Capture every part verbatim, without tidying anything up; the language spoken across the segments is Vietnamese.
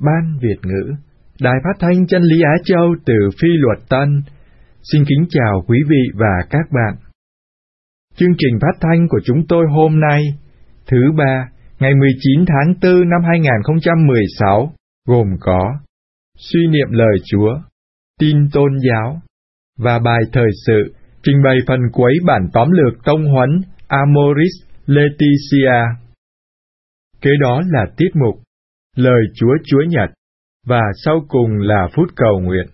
Ban Việt ngữ, Đài Phát thanh Chân lý Á Châu từ Phi Luật Tân, xin kính chào quý vị và các bạn. Chương trình phát thanh của chúng tôi hôm nay, thứ ba, ngày mười chín tháng tư năm hai nghìn không trăm mười sáu, gồm có suy niệm lời Chúa, tin tôn giáo và bài thời sự, trình bày phần cuối bản tóm lược tông huấn Amoris Laetitia. Kế đó là tiết mục Lời Chúa Chúa Nhật, và sau cùng là phút cầu nguyện.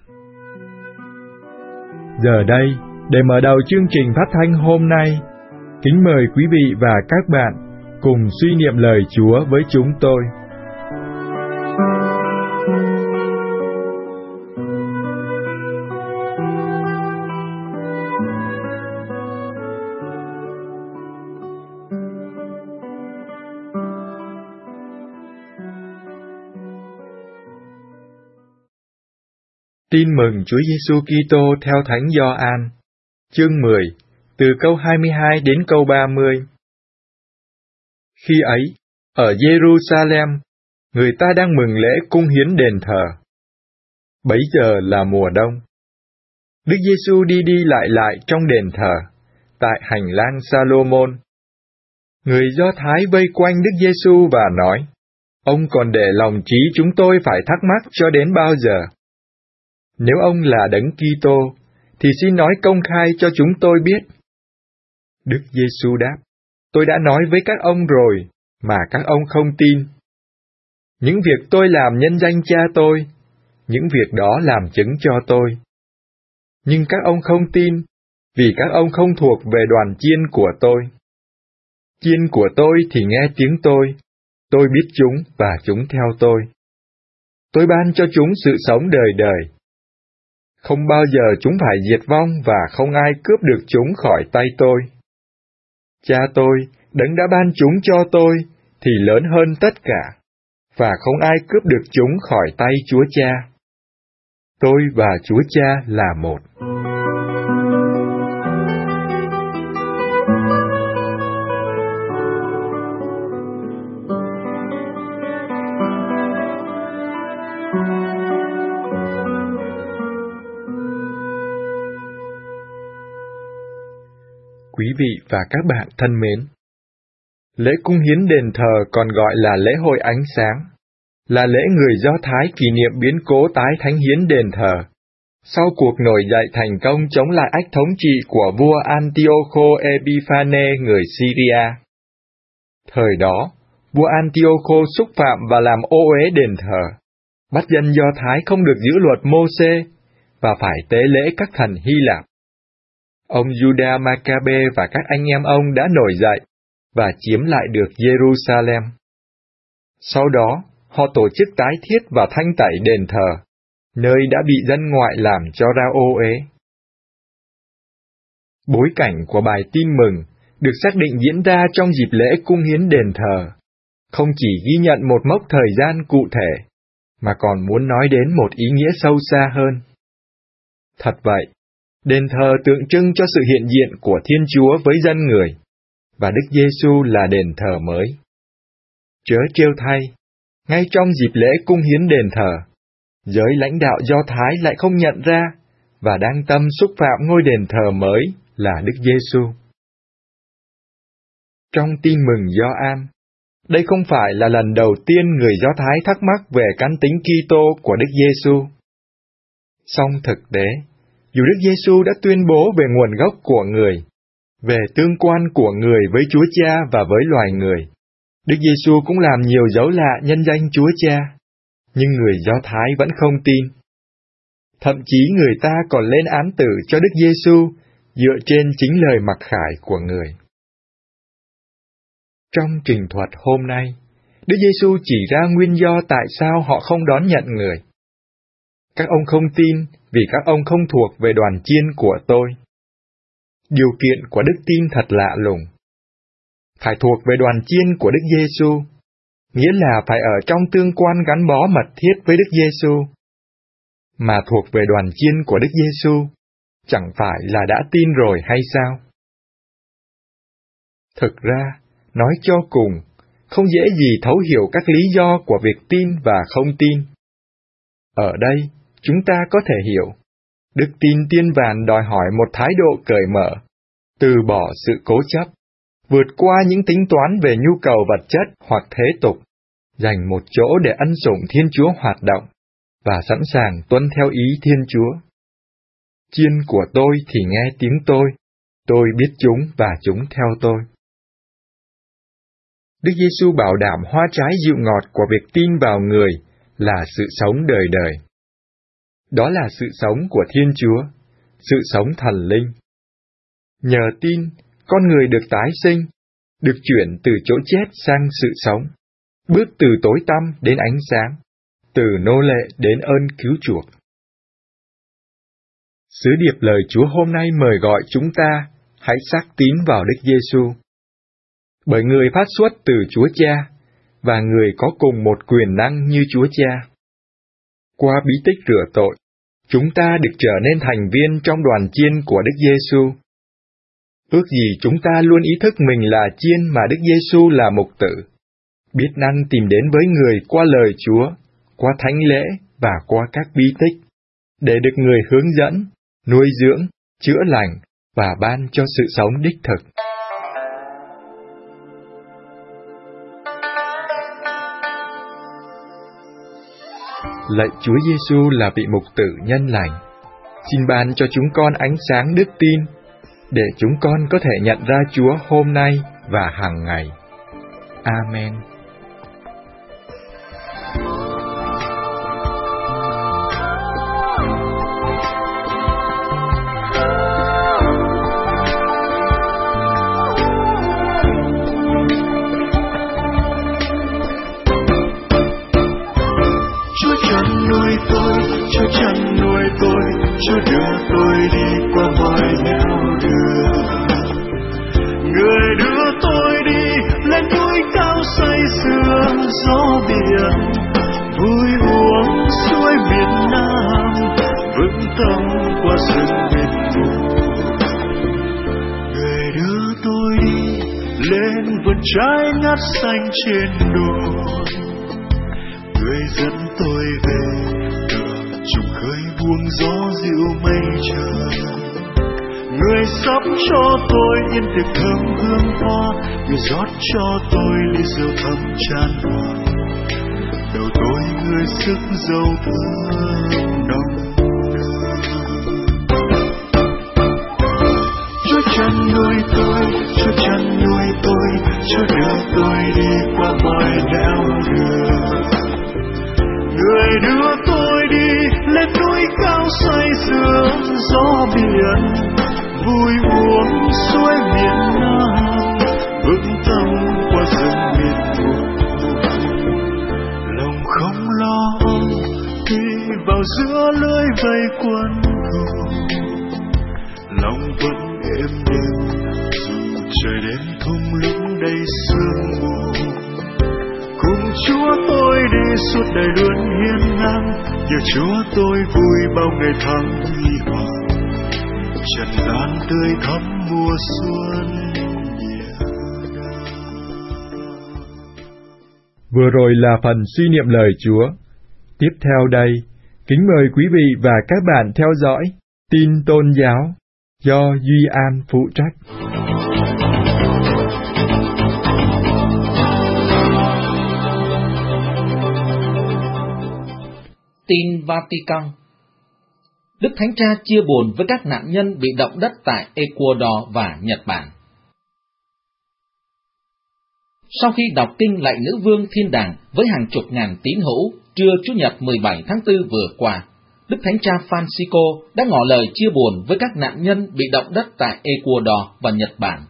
Giờ đây, để mở đầu chương trình phát thanh hôm nay, kính mời quý vị và các bạn cùng suy niệm lời Chúa với chúng tôi. Tin mừng Chúa Giêsu Kitô theo Thánh Gioan, chương mười, từ câu hai mươi hai đến câu ba mươi. Khi ấy, ở Jerusalem, người ta đang mừng lễ cung hiến đền thờ. Bấy giờ là mùa đông. Đức Giêsu đi đi lại lại trong đền thờ, tại hành lang Salomon. Người Do Thái vây quanh Đức Giêsu và nói: Ông còn để lòng trí chúng tôi phải thắc mắc cho đến bao giờ? Nếu ông là Đấng Kitô, thì xin nói công khai cho chúng tôi biết. Đức Giêsu đáp: Tôi đã nói với các ông rồi, mà các ông không tin. Những việc tôi làm nhân danh Cha tôi, những việc đó làm chứng cho tôi. Nhưng các ông không tin, vì các ông không thuộc về đoàn chiên của tôi. Chiên của tôi thì nghe tiếng tôi, tôi biết chúng và chúng theo tôi. Tôi ban cho chúng sự sống đời đời. Không bao giờ chúng phải diệt vong và không ai cướp được chúng khỏi tay tôi. Cha tôi, Đấng đã ban chúng cho tôi, thì lớn hơn tất cả, và không ai cướp được chúng khỏi tay Chúa Cha. Tôi và Chúa Cha là một. Quý vị và các bạn thân mến, lễ cung hiến đền thờ còn gọi là lễ hội ánh sáng, là lễ người Do Thái kỷ niệm biến cố tái thánh hiến đền thờ, sau cuộc nổi dậy thành công chống lại ách thống trị của vua Antioco Epiphanes người Syria. Thời đó, vua Antioco xúc phạm và làm ô uế đền thờ, bắt dân Do Thái không được giữ luật Mô-sê và phải tế lễ các thần Hy Lạp. Ông Judas Maccabe và các anh em ông đã nổi dậy và chiếm lại được Jerusalem. Sau đó, họ tổ chức tái thiết và thanh tẩy đền thờ, nơi đã bị dân ngoại làm cho ra ô uế. Bối cảnh của bài tin mừng được xác định diễn ra trong dịp lễ cung hiến đền thờ, không chỉ ghi nhận một mốc thời gian cụ thể, mà còn muốn nói đến một ý nghĩa sâu xa hơn. Thật vậy, đền thờ tượng trưng cho sự hiện diện của Thiên Chúa với dân người, và Đức Giêsu là đền thờ mới. Chớ trêu thay, ngay trong dịp lễ cung hiến đền thờ, giới lãnh đạo Do Thái lại không nhận ra và đang tâm xúc phạm ngôi đền thờ mới là Đức Giêsu. Trong tin mừng Gioan, đây không phải là lần đầu tiên người Do Thái thắc mắc về căn tính Kitô của Đức Giêsu. Song thực tế, dù Đức Giêsu đã tuyên bố về nguồn gốc của người, về tương quan của người với Chúa Cha và với loài người, Đức Giêsu cũng làm nhiều dấu lạ nhân danh Chúa Cha, nhưng người Do Thái vẫn không tin. Thậm chí người ta còn lên án tử cho Đức Giêsu dựa trên chính lời mặc khải của người. Trong trình thuật hôm nay, Đức Giêsu chỉ ra nguyên do tại sao họ không đón nhận người. Các ông không tin vì các ông không thuộc về đoàn chiên của tôi. Điều kiện của đức tin thật lạ lùng. Phải thuộc về đoàn chiên của Đức Giêsu, nghĩa là phải ở trong tương quan gắn bó mật thiết với Đức Giêsu. Mà thuộc về đoàn chiên của Đức Giêsu, chẳng phải là đã tin rồi hay sao? Thực ra, nói cho cùng, không dễ gì thấu hiểu các lý do của việc tin và không tin Ở đây, chúng ta có thể hiểu, đức tin tiên vàn đòi hỏi một thái độ cởi mở, từ bỏ sự cố chấp, vượt qua những tính toán về nhu cầu vật chất hoặc thế tục, dành một chỗ để ân sủng Thiên Chúa hoạt động, và sẵn sàng tuân theo ý Thiên Chúa. Chiên của tôi thì nghe tiếng tôi, tôi biết chúng và chúng theo tôi. Đức Giêsu bảo đảm hoa trái dịu ngọt của việc tin vào người là sự sống đời đời. Đó là sự sống của Thiên Chúa, sự sống thần linh. Nhờ tin, con người được tái sinh, được chuyển từ chỗ chết sang sự sống, bước từ tối tăm đến ánh sáng, từ nô lệ đến ơn cứu chuộc. Sứ điệp lời Chúa hôm nay mời gọi chúng ta hãy xác tín vào Đức Giêsu. Bởi người phát xuất từ Chúa Cha, và người có cùng một quyền năng như Chúa Cha. Qua bí tích rửa tội, chúng ta được trở nên thành viên trong đoàn chiên của Đức Giêsu. Ước gì chúng ta luôn ý thức mình là chiên mà Đức Giêsu là mục tử, biết năng tìm đến với người qua lời Chúa, qua thánh lễ và qua các bí tích, để được người hướng dẫn, nuôi dưỡng, chữa lành và ban cho sự sống đích thực. Lạy Chúa Giêsu là vị mục tử nhân lành, xin ban cho chúng con ánh sáng đức tin, để chúng con có thể nhận ra Chúa hôm nay và hàng ngày. Amen. Chúa đưa tôi đi qua mọi nẻo đường, người đưa tôi đi lên núi cao say sưa gió biển, vui uống suối miền Nam, vững tâm qua rừng miền Trung. Người đưa tôi đi lên vườn trái ngát xanh trên đồi, người dẫn tôi về trùng khơi buông gió dịu mây trời. Người sắp cho tôi yên tiệc thơm hương hoa, người rót cho tôi ly rượu thơm tràn hòa. Đầu tôi người sức dầu thơm nồng nàn. Chúa chăn nuôi tôi, Chúa chăn nuôi tôi, Chúa đưa tôi đi qua mọi nẻo đường. Người đưa tôi đi lên núi cao say sưa gió biển, vui uống suối miền Nam, vững tâm qua rừng miền Trung. Lòng không lo khi vào giữa lưới vây quấn cầu, lòng vẫn êm đềm dù trời đêm thung lũng đầy sương mù. Cùng Chúa tôi đi suốt đời luôn hiên ngang, nhờ Chúa tôi vui bao ngày tháng huy hoàng. Trần gian tươi thắm mùa xuân nhẹ nhàng. Vừa rồi là phần suy niệm lời Chúa. Tiếp theo đây, kính mời quý vị và các bạn theo dõi Tin Tôn Giáo do Duy An phụ trách. Tin Vatican. Đức Thánh Cha chia buồn với các nạn nhân bị động đất tại Ecuador và Nhật Bản. Sau khi đọc kinh Lạy Nữ Vương Thiên Đàng với hàng chục ngàn tín hữu trưa Chủ nhật mười bảy tháng tư vừa qua, Đức Thánh Cha Francisco đã ngỏ lời chia buồn với các nạn nhân bị động đất tại Ecuador và Nhật Bản.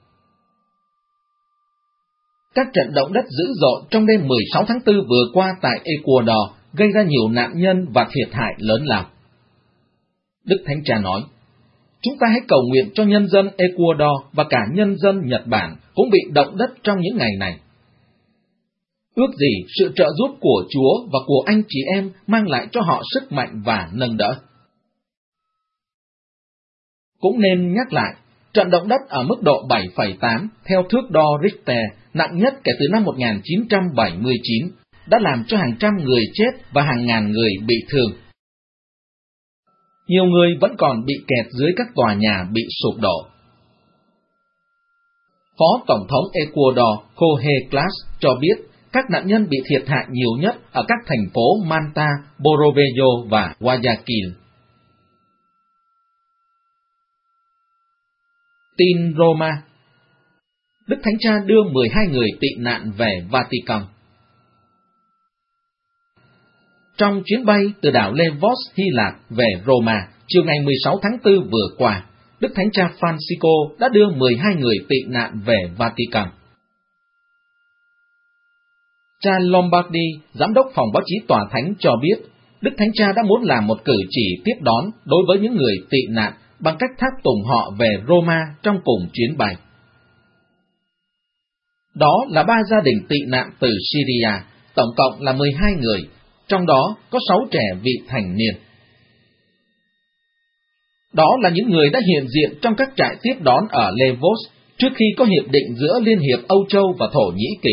Các trận động đất dữ dội trong đêm mười sáu tháng tư vừa qua tại Ecuador gây ra nhiều nạn nhân và thiệt hại lớn lao. Đức Thánh Cha nói, chúng ta hãy cầu nguyện cho nhân dân Ecuador và cả nhân dân Nhật Bản cũng bị động đất trong những ngày này. Ước gì sự trợ giúp của Chúa và của anh chị em mang lại cho họ sức mạnh và nâng đỡ. Cũng nên nhắc lại, trận động đất ở mức độ bảy phẩy tám theo thước đo Richter, nặng nhất kể từ năm một nghìn chín trăm bảy mươi chín, đã làm cho hàng trăm người chết và hàng ngàn người bị thương. Nhiều người vẫn còn bị kẹt dưới các tòa nhà bị sụp đổ. Phó Tổng thống Ecuador Jorge Glass cho biết các nạn nhân bị thiệt hại nhiều nhất ở các thành phố Manta, Borovello và Guayaquil. Tin Roma. Đức Thánh Cha đưa mười hai người tị nạn về Vatican. Trong chuyến bay từ đảo Lesbos, Hy Lạp về Roma chiều ngày mười sáu tháng tư vừa qua, Đức Thánh Cha Francisco đã đưa mười hai người tị nạn về Vatican. Cha Lombardi, giám đốc phòng báo chí tòa thánh cho biết, Đức Thánh Cha đã muốn làm một cử chỉ tiếp đón đối với những người tị nạn bằng cách tháp tùng họ về Roma trong cùng chuyến bay. Đó là ba gia đình tị nạn từ Syria, tổng cộng là mười hai người, trong đó có sáu trẻ vị thành niên. Đó là những người đã hiện diện trong các trại tiếp đón ở Lesbos trước khi có hiệp định giữa Liên hiệp Âu Châu và Thổ Nhĩ Kỳ.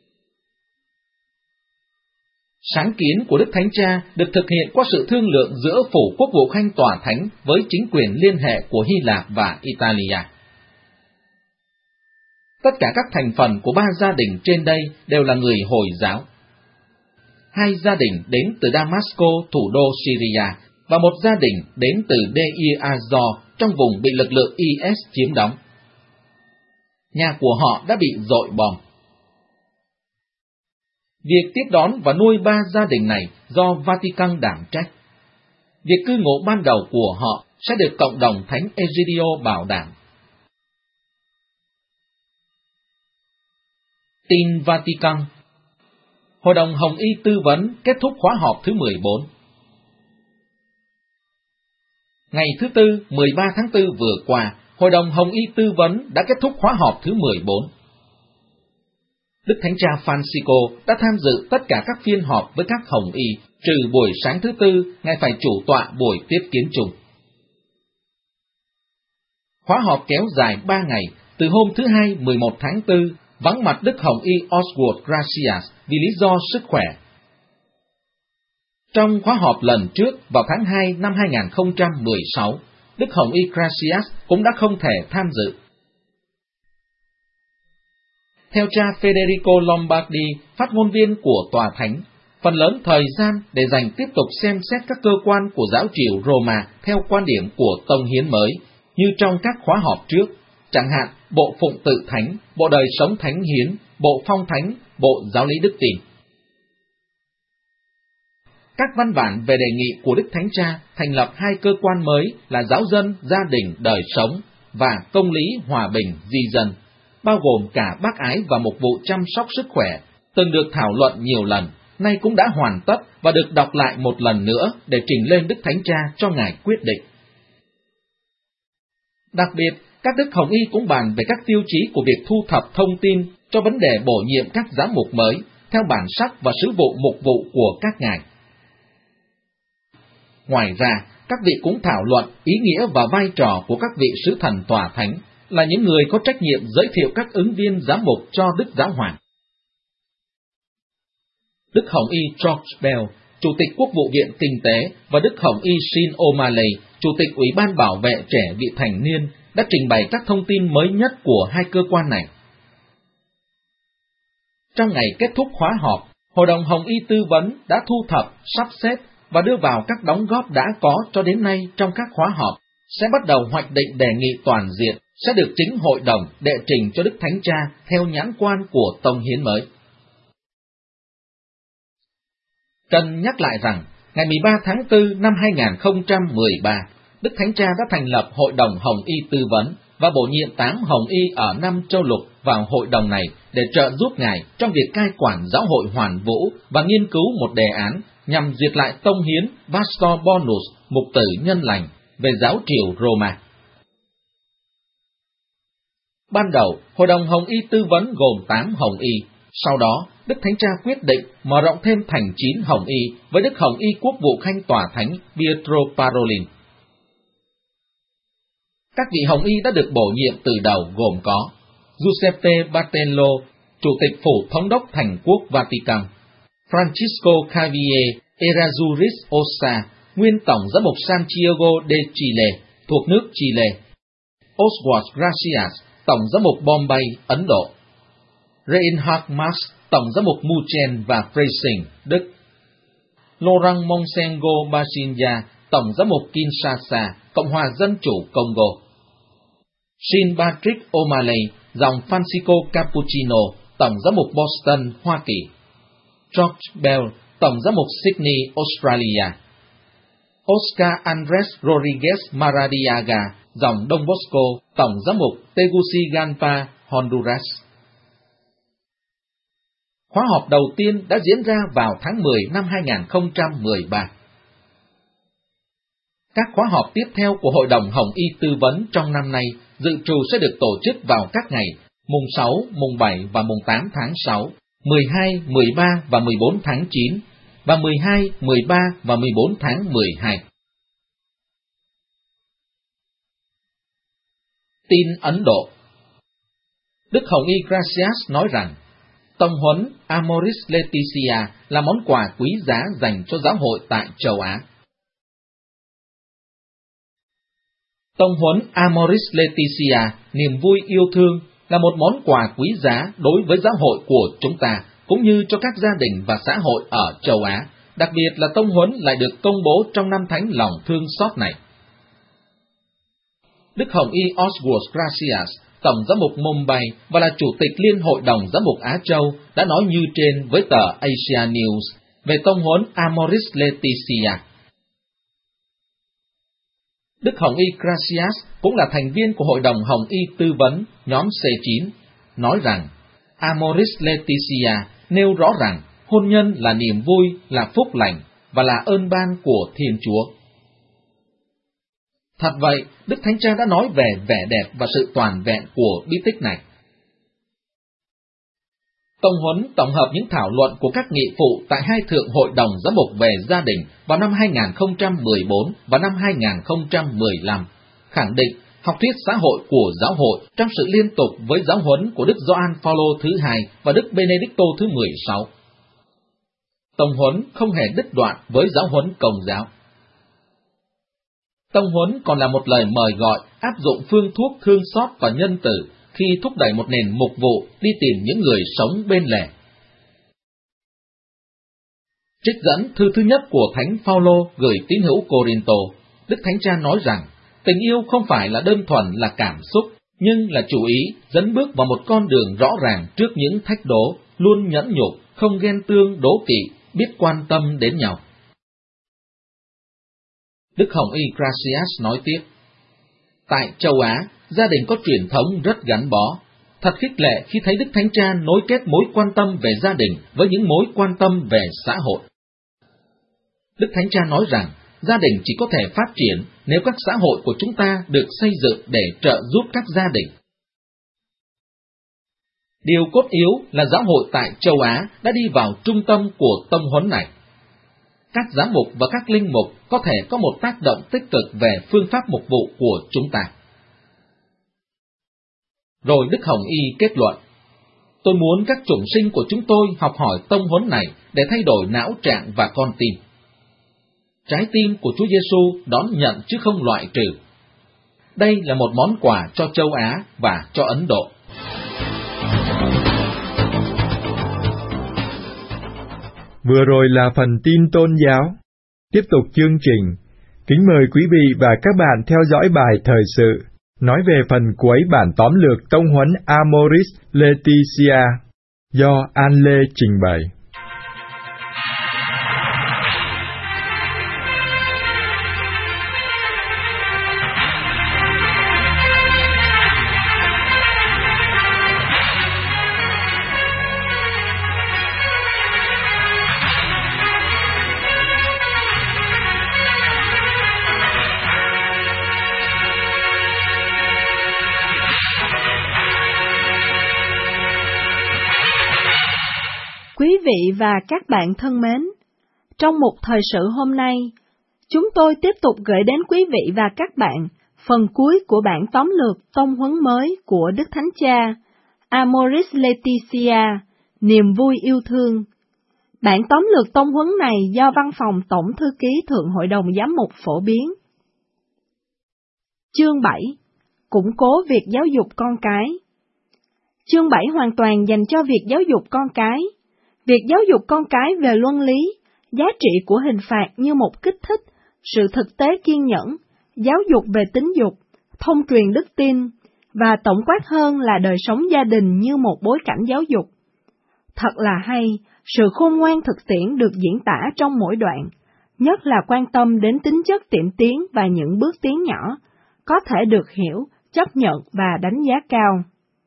Sáng kiến của Đức Thánh Cha được thực hiện qua sự thương lượng giữa Phủ Quốc vụ Khanh Tòa Thánh với chính quyền liên hệ của Hy Lạp và Italia. Tất cả các thành phần của ba gia đình trên đây đều là người Hồi giáo. Hai gia đình đến từ Damasco, thủ đô Syria, và một gia đình đến từ Deir az-Zor trong vùng bị lực lượng i ét chiếm đóng. Nhà của họ đã bị dội bom. Việc tiếp đón và nuôi ba gia đình này do Vatican đảm trách. Việc cư ngụ ban đầu của họ sẽ được cộng đồng Thánh Egidio bảo đảm. Tin Vatican. Hội đồng Hồng Y tư vấn kết thúc khóa họp thứ mười bốn. Ngày thứ Tư, mười ba tháng tư vừa qua, Hội đồng Hồng Y tư vấn đã kết thúc khóa họp thứ mười bốn. Đức Thánh Cha Francisco đã tham dự tất cả các phiên họp với các Hồng Y, trừ buổi sáng thứ Tư, Ngài phải chủ tọa buổi tiếp kiến chung. Khóa họp kéo dài ba ngày, từ hôm thứ Hai, mười một tháng tư, vắng mặt Đức Hồng Y Oswald Gracias vì lý do sức khỏe. Trong khóa họp lần trước vào tháng hai năm hai nghìn không trăm mười sáu, Đức Hồng Y Gracias cũng đã không thể tham dự. Theo cha Federico Lombardi, phát ngôn viên của Tòa Thánh, phần lớn thời gian để dành tiếp tục xem xét các cơ quan của giáo triều Roma theo quan điểm của Tông Hiến mới, như trong các khóa họp trước, chẳng hạn Bộ Phụng Tự Thánh, Bộ Đời Sống Thánh Hiến, Bộ Phong Thánh, Bộ Giáo lý Đức Tin. Các văn bản về đề nghị của Đức Thánh Cha thành lập hai cơ quan mới là Giáo dân, Gia đình, Đời sống và Công lý, Hòa bình, Di dân, bao gồm cả bác ái và mục vụ chăm sóc sức khỏe, từng được thảo luận nhiều lần, nay cũng đã hoàn tất và được đọc lại một lần nữa để trình lên Đức Thánh Cha cho Ngài quyết định. Đặc biệt, các Đức Hồng Y cũng bàn về các tiêu chí của việc thu thập thông tin cho vấn đề bổ nhiệm các giám mục mới, theo bản sắc và sứ vụ mục vụ của các ngài. Ngoài ra, các vị cũng thảo luận ý nghĩa và vai trò của các vị sứ thần Tòa Thánh, là những người có trách nhiệm giới thiệu các ứng viên giám mục cho Đức Giáo Hoàng. Đức Hồng Y George Bell, Chủ tịch Quốc vụ viện Kinh tế, và Đức Hồng Y Shin O'Malley, Chủ tịch Ủy ban Bảo vệ trẻ vị thành niên, đã trình bày các thông tin mới nhất của hai cơ quan này. Trong ngày kết thúc khóa họp, Hội đồng Hồng Y tư vấn đã thu thập, sắp xếp và đưa vào các đóng góp đã có cho đến nay trong các khóa họp, sẽ bắt đầu hoạch định đề nghị toàn diện, sẽ được chính hội đồng đệ trình cho Đức Thánh Cha theo nhãn quan của Tông Hiến mới. Cần nhắc lại rằng, ngày mười ba tháng tư năm hai nghìn không trăm mười ba, Đức Thánh Cha đã thành lập Hội đồng Hồng Y tư vấn và bổ nhiệm tám Hồng Y ở năm châu lục vào hội đồng này để trợ giúp Ngài trong việc cai quản giáo hội hoàn vũ và nghiên cứu một đề án nhằm duyệt lại Tông Hiến Pastor Bonus, mục tử nhân lành, về giáo triều Roma. Ban đầu, Hội đồng Hồng Y tư vấn gồm tám Hồng Y, sau đó Đức Thánh Cha quyết định mở rộng thêm thành chín Hồng Y với Đức Hồng Y Quốc vụ Khanh Tòa Thánh Pietro Parolin. Các vị Hồng Y đã được bổ nhiệm từ đầu gồm có Giuseppe Battello, Chủ tịch Phủ Thống đốc Thành quốc Vatican, Francisco Javier Errázuriz Ossa, nguyên tổng giám mục Santiago de Chile, thuộc nước Chile. Oswald Gracias, tổng giám mục Bombay, Ấn Độ. Reinhard Marx, tổng giám mục Muchen và Freising, Đức. Laurent Monsengo Basinja, tổng giám mục Kinshasa, Cộng hòa Dân chủ Congo. Jean Patrick O'Malley, dòng Francisco Cappuccino, tổng giám mục Boston, Hoa Kỳ. George Bell, tổng giám mục Sydney, Australia. Oscar Andres Rodriguez Maradiaga, dòng Don Bosco, tổng giám mục Tegucigalpa, Honduras. Khóa họp đầu tiên đã diễn ra vào tháng mười năm hai nghìn không trăm mười ba. Các khóa họp tiếp theo của Hội đồng Hồng Y tư vấn trong năm nay dự trù sẽ được tổ chức vào các ngày mùng sáu, mùng bảy và mùng tám tháng sáu, mười hai, mười ba và mười bốn tháng chín, và mười hai, mười ba và mười bốn tháng mười hai. Tin Ấn Độ. Đức Hồng Y Gracias nói rằng, tông huấn Amoris Laetitia là món quà quý giá dành cho giáo hội tại châu Á. Tông huấn Amoris Laetitia, niềm vui yêu thương, là một món quà quý giá đối với giáo hội của chúng ta, cũng như cho các gia đình và xã hội ở châu Á, đặc biệt là tông huấn lại được công bố trong năm thánh lòng thương xót này. Đức Hồng Y Oswald Gracias, tổng giám mục Mumbai và là chủ tịch Liên hội đồng giám mục Á Châu, đã nói như trên với tờ Asia News về tông huấn Amoris Laetitia. Đức Hồng Y Gracias cũng là thành viên của Hội đồng Hồng Y tư vấn nhóm C chín, nói rằng Amoris Laetitia nêu rõ rằng hôn nhân là niềm vui, là phúc lành và là ơn ban của Thiên Chúa. Thật vậy, Đức Thánh Cha đã nói về vẻ đẹp và sự toàn vẹn của bí tích này. Tông huấn tổng hợp những thảo luận của các nghị phụ tại hai thượng hội đồng giám mục về gia đình vào năm hai nghìn không trăm mười bốn và năm hai nghìn không trăm mười lăm, khẳng định học thuyết xã hội của giáo hội trong sự liên tục với giáo huấn của Đức Gioan Phaolô thứ hai và Đức Benedicto thứ mười sáu. Tông huấn không hề đứt đoạn với giáo huấn Công giáo. Tông huấn còn là một lời mời gọi áp dụng phương thuốc thương xót và nhân từ khi thúc đẩy một nền mục vụ đi tìm những người sống bên lề. Trích dẫn thư thứ nhất của Thánh Phaolô gửi tín hữu Cô-rinh-tô, Đức Thánh Cha nói rằng tình yêu không phải là đơn thuần là cảm xúc, nhưng là chủ ý dẫn bước vào một con đường rõ ràng trước những thách đố, luôn nhẫn nhục, không ghen tương, đố kỵ, biết quan tâm đến nhau. Đức Hồng Y Gracias nói tiếp, tại châu Á, gia đình có truyền thống rất gắn bó. Thật khích lệ khi thấy Đức Thánh Cha nối kết mối quan tâm về gia đình với những mối quan tâm về xã hội. Đức Thánh Cha nói rằng, gia đình chỉ có thể phát triển nếu các xã hội của chúng ta được xây dựng để trợ giúp các gia đình. Điều cốt yếu là giáo hội tại châu Á đã đi vào trung tâm của tông huấn này. Các giám mục và các linh mục có thể có một tác động tích cực về phương pháp mục vụ của chúng ta. Rồi Đức Hồng Y kết luận, tôi muốn các chủng sinh của chúng tôi học hỏi tông huấn này để thay đổi não trạng và con tim. Trái tim của Chúa Giêsu đón nhận chứ không loại trừ. Đây là một món quà cho châu Á và cho Ấn Độ. Vừa rồi là phần tin tôn giáo. Tiếp tục chương trình, kính mời quý vị và các bạn theo dõi bài thời sự, nói về phần cuối bản tóm lược tông huấn Amoris Laetitia, do An Lê trình bày. Quý vị và các bạn thân mến, trong một thời sự hôm nay, chúng tôi tiếp tục gửi đến quý vị và các bạn phần cuối của bản tóm lược tông huấn mới của Đức Thánh Cha, Amoris Laetitia, niềm vui yêu thương, Bản tóm lược tông huấn này do Văn phòng Tổng Thư ký Thượng Hội đồng Giám mục phổ biến. Chương bảy. Củng cố việc giáo dục con cái. Chương bảy hoàn toàn dành cho việc giáo dục con cái. Việc giáo dục con cái về luân lý, giá trị của hình phạt như một kích thích, sự thực tế kiên nhẫn, giáo dục về tính dục, thông truyền đức tin, và tổng quát hơn là đời sống gia đình như một bối cảnh giáo dục. Thật là hay, sự khôn ngoan thực tiễn được diễn tả trong mỗi đoạn, nhất là quan tâm đến tính chất tiệm tiến và những bước tiến nhỏ, có thể được hiểu, chấp nhận và đánh giá cao.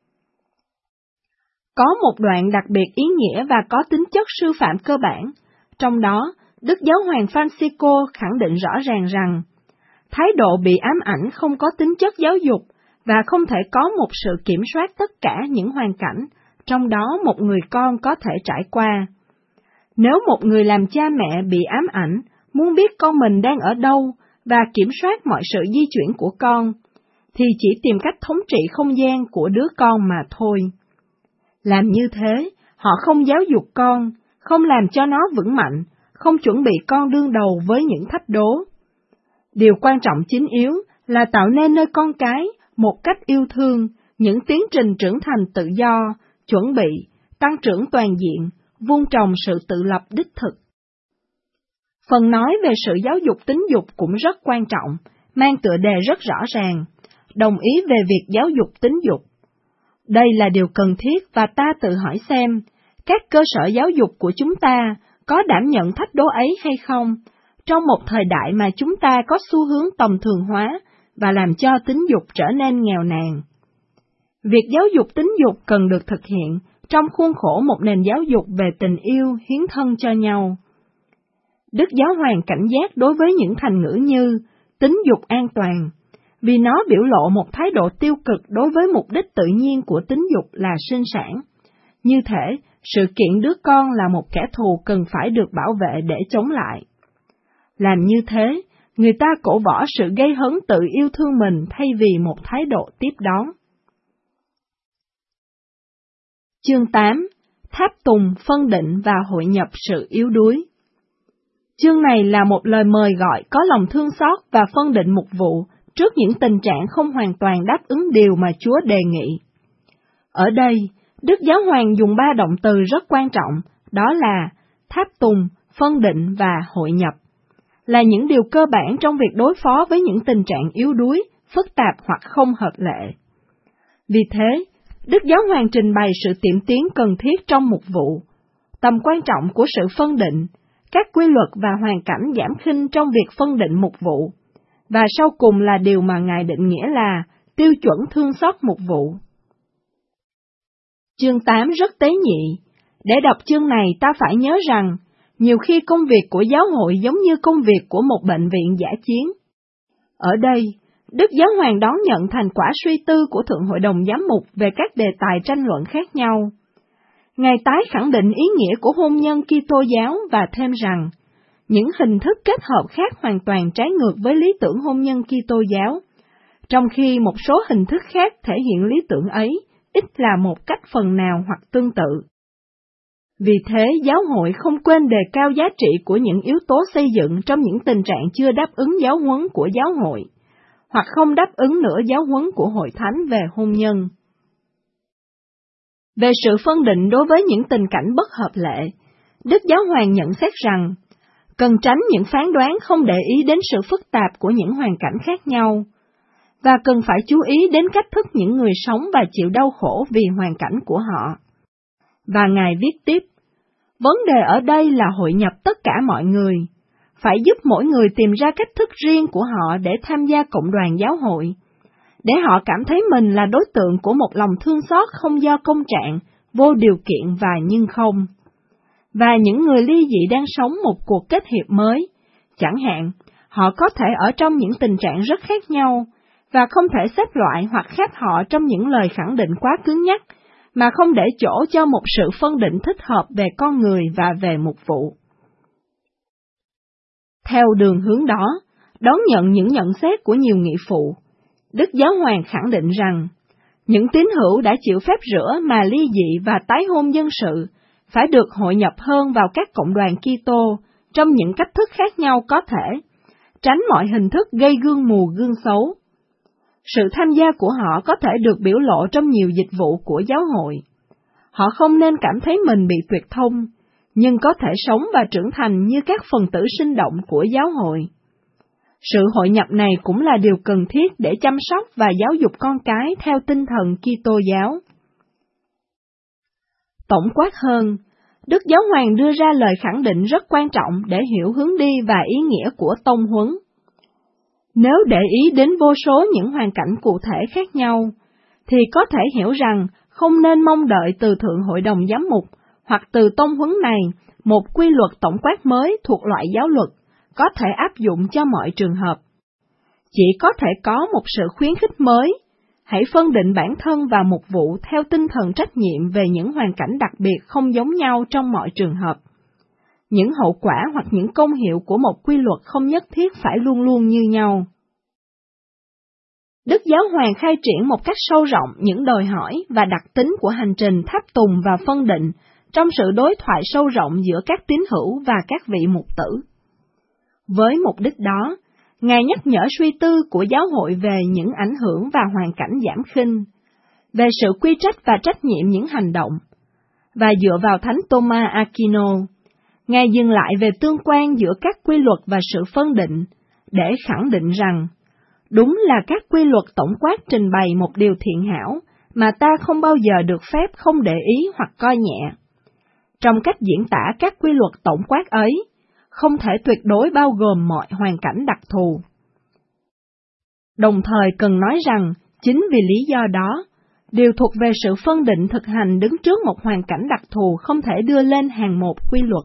Có một đoạn đặc biệt ý nghĩa và có tính chất sư phạm cơ bản, trong đó, Đức Giáo hoàng Francisco khẳng định rõ ràng rằng, thái độ bị ám ảnh không có tính chất giáo dục và không thể có một sự kiểm soát tất cả những hoàn cảnh, trong đó một người con có thể trải qua. Nếu một người làm cha mẹ bị ám ảnh, muốn biết con mình đang ở đâu và kiểm soát mọi sự di chuyển của con, thì chỉ tìm cách thống trị không gian của đứa con mà thôi. Làm như thế, họ không giáo dục con, không làm cho nó vững mạnh, không chuẩn bị con đương đầu với những thách đố. Điều quan trọng chính yếu là tạo nên nơi con cái một cách yêu thương, những tiến trình trưởng thành tự do, chuẩn bị, tăng trưởng toàn diện, vun trồng sự tự lập đích thực. Phần nói về sự giáo dục tính dục cũng rất quan trọng, mang tựa đề rất rõ ràng, đồng ý về việc giáo dục tính dục. Đây là điều cần thiết và ta tự hỏi xem, các cơ sở giáo dục của chúng ta có đảm nhận thách đố ấy hay không, trong một thời đại mà chúng ta có xu hướng tầm thường hóa và làm cho tính dục trở nên nghèo nàn. Việc giáo dục tính dục cần được thực hiện trong khuôn khổ một nền giáo dục về tình yêu hiến thân cho nhau. Đức Giáo hoàng cảnh giác đối với những thành ngữ như tính dục an toàn, vì nó biểu lộ một thái độ tiêu cực đối với mục đích tự nhiên của tính dục là sinh sản. Như thể, sự kiện đứa con là một kẻ thù cần phải được bảo vệ để chống lại. Làm như thế, người ta cổ võ sự gây hấn tự yêu thương mình thay vì một thái độ tiếp đón. Chương tám. Tháp tùng, phân định và hội nhập sự yếu đuối. Chương này là một lời mời gọi có lòng thương xót và phân định mục vụ trước những tình trạng không hoàn toàn đáp ứng điều mà Chúa đề nghị. Ở đây, Đức Giáo hoàng dùng ba động từ rất quan trọng, đó là tháp tùng, phân định và hội nhập, là những điều cơ bản trong việc đối phó với những tình trạng yếu đuối, phức tạp hoặc không hợp lệ. Vì thế, Đức Giáo hoàng trình bày sự tiệm tiến cần thiết trong mục vụ, tầm quan trọng của sự phân định, các quy luật và hoàn cảnh giảm khinh trong việc phân định mục vụ, và sau cùng là điều mà Ngài định nghĩa là tiêu chuẩn thương xót mục vụ. Chương tám rất tế nhị. Để đọc chương này ta phải nhớ rằng, nhiều khi công việc của giáo hội giống như công việc của một bệnh viện dã chiến. Ở đây, Đức Giáo hoàng đón nhận thành quả suy tư của Thượng Hội đồng Giám mục về các đề tài tranh luận khác nhau. Ngài tái khẳng định ý nghĩa của hôn nhân Kitô giáo và thêm rằng, những hình thức kết hợp khác hoàn toàn trái ngược với lý tưởng hôn nhân Kitô giáo, trong khi một số hình thức khác thể hiện lý tưởng ấy, ít là một cách phần nào hoặc tương tự. Vì thế, giáo hội không quên đề cao giá trị của những yếu tố xây dựng trong những tình trạng chưa đáp ứng giáo huấn của giáo hội, hoặc không đáp ứng nữa giáo huấn của hội thánh về hôn nhân. Về sự phân định đối với những tình cảnh bất hợp lệ, Đức Giáo hoàng nhận xét rằng, cần tránh những phán đoán không để ý đến sự phức tạp của những hoàn cảnh khác nhau, và cần phải chú ý đến cách thức những người sống và chịu đau khổ vì hoàn cảnh của họ. Và Ngài viết tiếp, vấn đề ở đây là hội nhập tất cả mọi người, phải giúp mỗi người tìm ra cách thức riêng của họ để tham gia cộng đoàn giáo hội, để họ cảm thấy mình là đối tượng của một lòng thương xót không do công trạng, vô điều kiện và nhưng không. Và những người ly dị đang sống một cuộc kết hiệp mới, chẳng hạn, họ có thể ở trong những tình trạng rất khác nhau, và không thể xếp loại hoặc khép họ trong những lời khẳng định quá cứng nhắc, mà không để chỗ cho một sự phân định thích hợp về con người và về mục vụ. Theo đường hướng đó, đón nhận những nhận xét của nhiều nghị phụ, Đức Giáo hoàng khẳng định rằng, những tín hữu đã chịu phép rửa mà ly dị và tái hôn dân sự, phải được hội nhập hơn vào các cộng đoàn Kitô trong những cách thức khác nhau có thể, tránh mọi hình thức gây gương mù gương xấu. Sự tham gia của họ có thể được biểu lộ trong nhiều dịch vụ của giáo hội. Họ không nên cảm thấy mình bị tuyệt thông, nhưng có thể sống và trưởng thành như các phần tử sinh động của giáo hội. Sự hội nhập này cũng là điều cần thiết để chăm sóc và giáo dục con cái theo tinh thần Kitô giáo. Tổng quát hơn, Đức Giáo Hoàng đưa ra lời khẳng định rất quan trọng để hiểu hướng đi và ý nghĩa của tông huấn. Nếu để ý đến vô số những hoàn cảnh cụ thể khác nhau, thì có thể hiểu rằng không nên mong đợi từ Thượng Hội đồng Giám mục hoặc từ tông huấn này một quy luật tổng quát mới thuộc loại giáo luật, có thể áp dụng cho mọi trường hợp. Chỉ có thể có một sự khuyến khích mới, hãy phân định bản thân và mục vụ theo tinh thần trách nhiệm về những hoàn cảnh đặc biệt không giống nhau trong mọi trường hợp. Những hậu quả hoặc những công hiệu của một quy luật không nhất thiết phải luôn luôn như nhau. Đức Giáo Hoàng khai triển một cách sâu rộng những đòi hỏi và đặc tính của hành trình tháp tùng và phân định trong sự đối thoại sâu rộng giữa các tín hữu và các vị mục tử. Với mục đích đó, Ngài nhắc nhở suy tư của giáo hội về những ảnh hưởng và hoàn cảnh giảm khinh, về sự quy trách và trách nhiệm những hành động, và dựa vào Thánh Thomas Aquino, Ngài dừng lại về tương quan giữa các quy luật và sự phân định, để khẳng định rằng, đúng là các quy luật tổng quát trình bày một điều thiện hảo mà ta không bao giờ được phép không để ý hoặc coi nhẹ. Trong cách diễn tả các quy luật tổng quát ấy, không thể tuyệt đối bao gồm mọi hoàn cảnh đặc thù. Đồng thời cần nói rằng, chính vì lý do đó, điều thuộc về sự phân định thực hành đứng trước một hoàn cảnh đặc thù không thể đưa lên hàng một quy luật.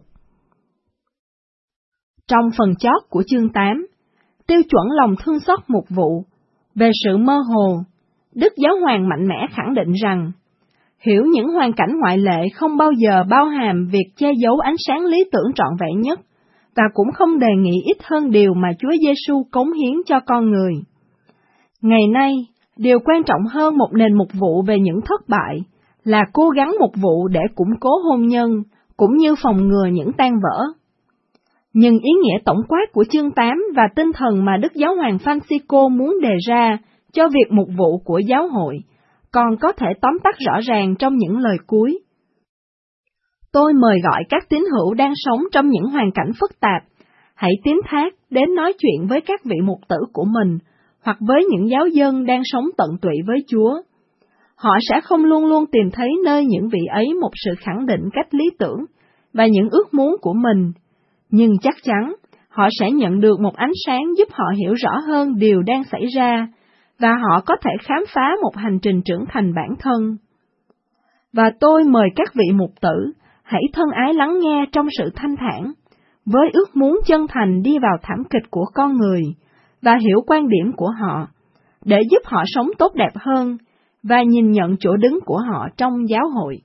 Trong phần chót của chương tám, tiêu chuẩn lòng thương xót mục vụ, về sự mơ hồ, Đức Giáo Hoàng mạnh mẽ khẳng định rằng, hiểu những hoàn cảnh ngoại lệ không bao giờ bao hàm việc che giấu ánh sáng lý tưởng trọn vẹn nhất, và cũng không đề nghị ít hơn điều mà Chúa Giêsu cống hiến cho con người. Ngày nay, điều quan trọng hơn một nền mục vụ về những thất bại là cố gắng mục vụ để củng cố hôn nhân, cũng như phòng ngừa những tan vỡ. Nhưng ý nghĩa tổng quát của chương tám và tinh thần mà Đức Giáo Hoàng Francisco muốn đề ra cho việc mục vụ của giáo hội còn có thể tóm tắt rõ ràng trong những lời cuối. Tôi mời gọi các tín hữu đang sống trong những hoàn cảnh phức tạp, hãy tiến thác đến nói chuyện với các vị mục tử của mình, hoặc với những giáo dân đang sống tận tụy với Chúa. Họ sẽ không luôn luôn tìm thấy nơi những vị ấy một sự khẳng định cách lý tưởng và những ước muốn của mình, nhưng chắc chắn họ sẽ nhận được một ánh sáng giúp họ hiểu rõ hơn điều đang xảy ra, và họ có thể khám phá một hành trình trưởng thành bản thân. Và tôi mời các vị mục tử, hãy thân ái lắng nghe trong sự thanh thản, với ước muốn chân thành đi vào thảm kịch của con người, và hiểu quan điểm của họ, để giúp họ sống tốt đẹp hơn, và nhìn nhận chỗ đứng của họ trong giáo hội.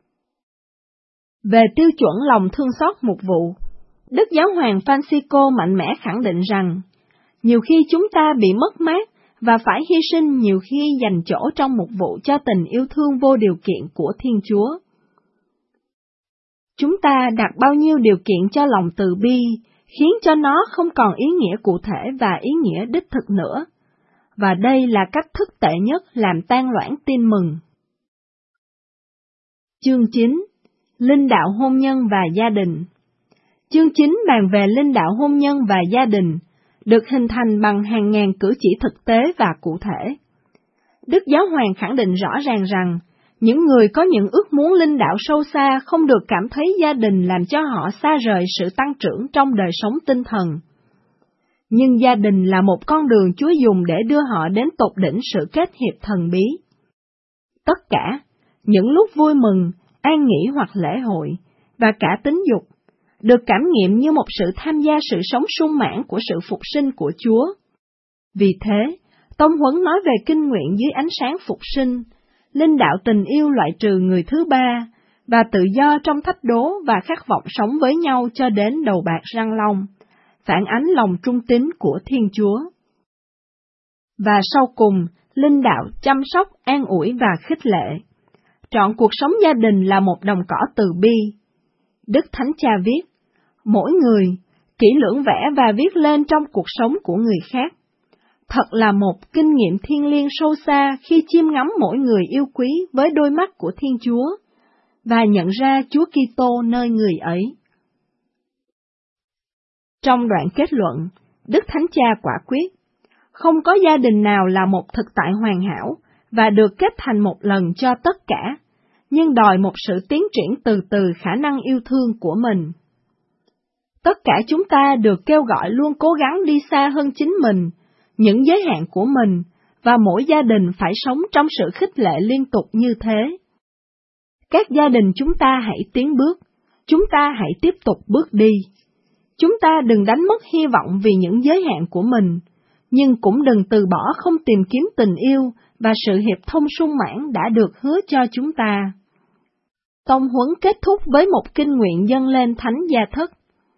Về tiêu chuẩn lòng thương xót mục vụ, Đức Giáo Hoàng Francisco mạnh mẽ khẳng định rằng, nhiều khi chúng ta bị mất mát và phải hy sinh nhiều khi dành chỗ trong mục vụ cho tình yêu thương vô điều kiện của Thiên Chúa. Chúng ta đặt bao nhiêu điều kiện cho lòng từ bi, khiến cho nó không còn ý nghĩa cụ thể và ý nghĩa đích thực nữa, và đây là cách thức tệ nhất làm tan loãng tin mừng. Chương chín. Linh đạo hôn nhân và gia đình. Chương chín bàn về linh đạo hôn nhân và gia đình, được hình thành bằng hàng ngàn cử chỉ thực tế và cụ thể. Đức Giáo Hoàng khẳng định rõ ràng rằng, những người có những ước muốn linh đạo sâu xa không được cảm thấy gia đình làm cho họ xa rời sự tăng trưởng trong đời sống tinh thần. Nhưng gia đình là một con đường Chúa dùng để đưa họ đến tột đỉnh sự kết hiệp thần bí. Tất cả, những lúc vui mừng, an nghỉ hoặc lễ hội, và cả tính dục, được cảm nghiệm như một sự tham gia sự sống sung mãn của sự phục sinh của Chúa. Vì thế, Tông Huấn nói về kinh nguyện dưới ánh sáng phục sinh, linh đạo tình yêu loại trừ người thứ ba, và tự do trong thách đố và khát vọng sống với nhau cho đến đầu bạc răng long, phản ánh lòng trung tín của Thiên Chúa. Và sau cùng, linh đạo chăm sóc, an ủi và khích lệ. Trọn cuộc sống gia đình là một đồng cỏ từ bi, Đức Thánh Cha viết, mỗi người kỹ lưỡng vẽ và viết lên trong cuộc sống của người khác. Thật là một kinh nghiệm thiêng liêng sâu xa khi chiêm ngắm mỗi người yêu quý với đôi mắt của Thiên Chúa, và nhận ra Chúa Kitô nơi người ấy. Trong đoạn kết luận, Đức Thánh Cha quả quyết, không có gia đình nào là một thực tại hoàn hảo và được kết thành một lần cho tất cả, nhưng đòi một sự tiến triển từ từ khả năng yêu thương của mình. Tất cả chúng ta được kêu gọi luôn cố gắng đi xa hơn chính mình, những giới hạn của mình, và mỗi gia đình phải sống trong sự khích lệ liên tục như thế. Các gia đình chúng ta hãy tiến bước, chúng ta hãy tiếp tục bước đi. Chúng ta đừng đánh mất hy vọng vì những giới hạn của mình, nhưng cũng đừng từ bỏ không tìm kiếm tình yêu và sự hiệp thông sung mãn đã được hứa cho chúng ta. Tông huấn kết thúc với một kinh nguyện dâng lên Thánh Gia Thất.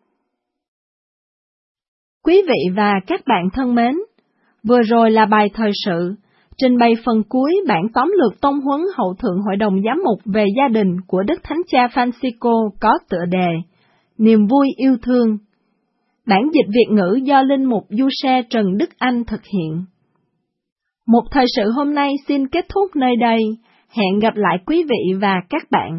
Quý vị và các bạn thân mến, vừa rồi là bài thời sự, trình bày phần cuối bản tóm lược tông huấn Hậu thượng Hội đồng Giám mục về gia đình của Đức Thánh Cha Francisco có tựa đề Niềm vui yêu thương. Bản dịch Việt ngữ do Linh mục Du Xe Trần Đức Anh thực hiện. Một thời sự hôm nay xin kết thúc nơi đây. Hẹn gặp lại quý vị và các bạn.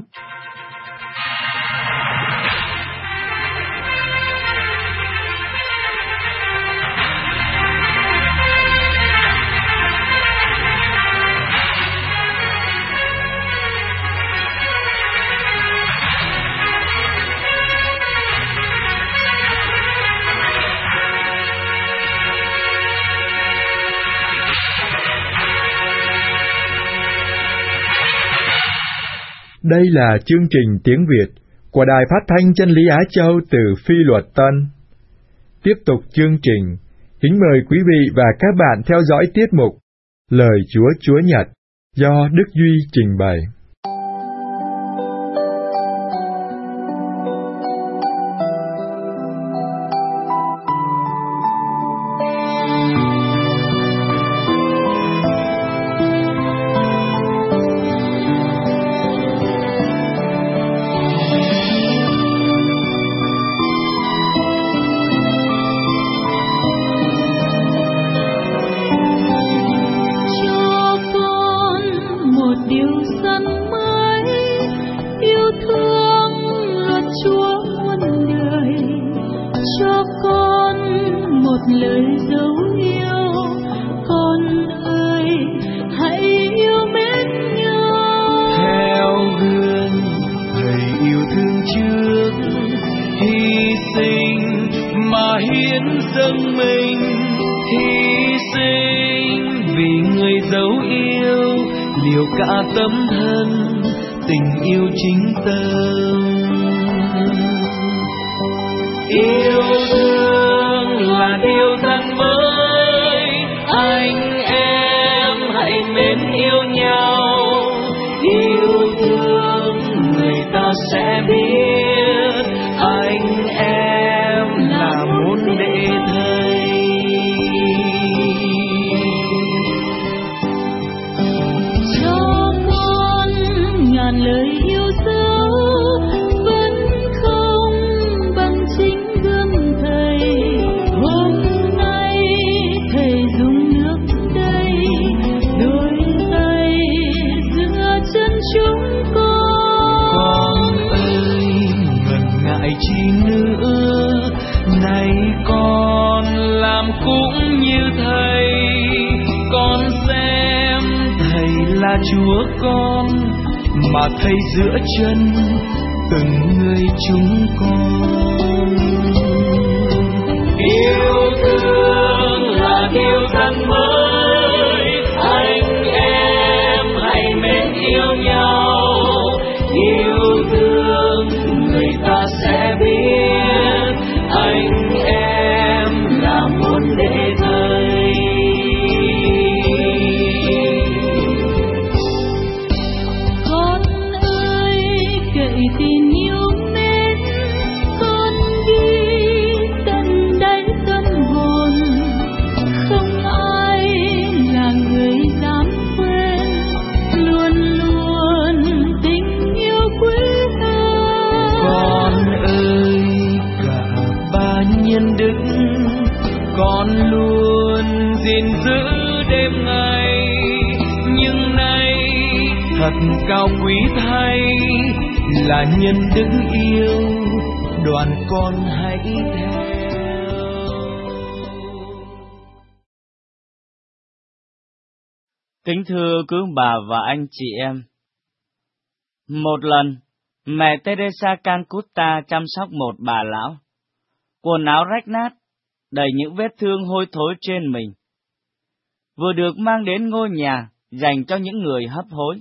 Đây là chương trình tiếng Việt của Đài Phát thanh Chân lý Á Châu từ Phi Luật Tân. Tiếp tục chương trình, kính mời quý vị và các bạn theo dõi tiết mục Lời Chúa Chúa Nhật do Đức Duy trình bày. Tấm thân tình yêu chính tâm, yêu thương là điều rất mới. Anh em hãy mến yêu nhau, yêu thương người ta sẽ biết anh em là môn đệ thầy. Lời yêu dấu vẫn không bằng chính gương thầy. Hôm nay thầy dùng nước đây đôi tay giữa chân chúng con. Con ơi ngần ngại chi nữa, này con làm cũng như thầy. Con xem thầy là Chúa con mà thầy giữa chân từng người chúng con. Yêu thương là điều rất mới. Anh em hãy mến yêu nhau, yêu thương người ta sẽ biết anh em là môn đệ thầy. Tình yêu mến con ghi tận đáy tâm hồn, không ai Con luôn gìn giữ đêm ngày, nhưng nay thật cao quý thay, là nhân đức yêu, đoàn con hãy theo. Kính thưa quý ông bà và anh chị em, một lần, mẹ Teresa Calcutta chăm sóc một bà lão, quần áo rách nát, đầy những vết thương hôi thối trên mình, vừa được mang đến ngôi nhà dành cho những người hấp hối.